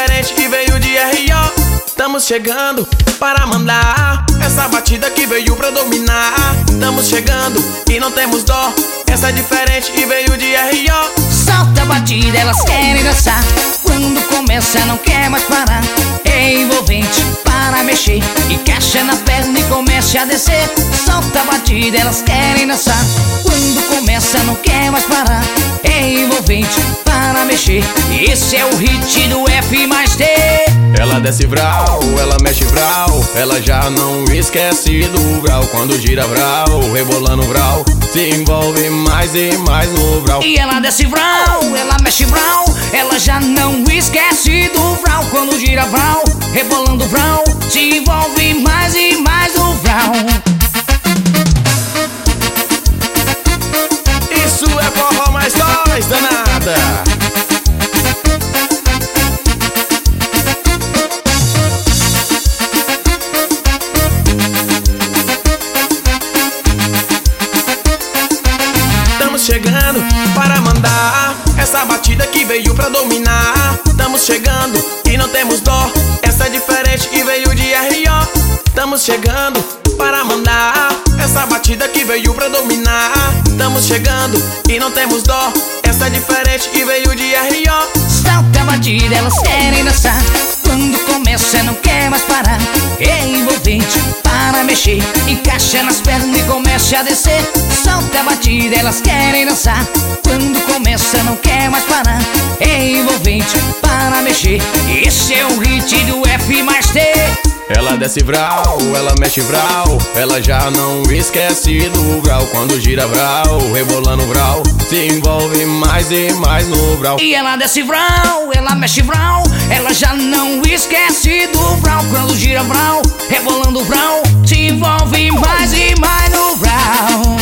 diferente e veio de R.O. Estamos chegando para mandar essa batida que veio pra dominar. Estamos chegando e não temos dó. Essa é diferente e veio de R.O. Solta a batida, elas querem dançar. Quando começa não quer mais parar. É envolvente para mexer, encaixa na perna e comece a descer. Solta a batida, elas querem dançar. Quando começa não quer mais parar. É envolvente para mexer. Esse é o hit do F mais T. Ela desce vral, ela mexe vral. Ela já não esquece do vral. Quando gira vral, rebolando vral, se envolve mais e mais no vral. E ela desce vral, ela mexe vral. Ela já não esquece do vral. Quando gira vral, rebolando vral, se envolve mais e mais no vral. Isso é forró mais nós, danada. Estamos chegando para mandar essa batida que veio pra dominar. Estamos chegando e não temos dó. Essa é diferente e veio de R.O. Estamos chegando para mandar essa batida que veio pra dominar. Estamos chegando e não temos dó. Essa é diferente e veio de R.O. Solta a batida, elas querem dançar. Quando começa não quer mais parar. É envolvente para mexer, encaixa nas pernas e comece a descer. Solta a batida, elas querem dançar. Quando começa não quer mais parar. É envolvente para mexer. Esse é o hit do F mais T. Ela desce vral, ela mexe vral. Ela já não esquece do vral. Quando gira vral, rebolando vral, se envolve mais e mais no vral. E ela desce vral, ela mexe vral. Ela já não esquece do vral. Quando gira vral, rebolando vral, se envolve mais e mais no vral.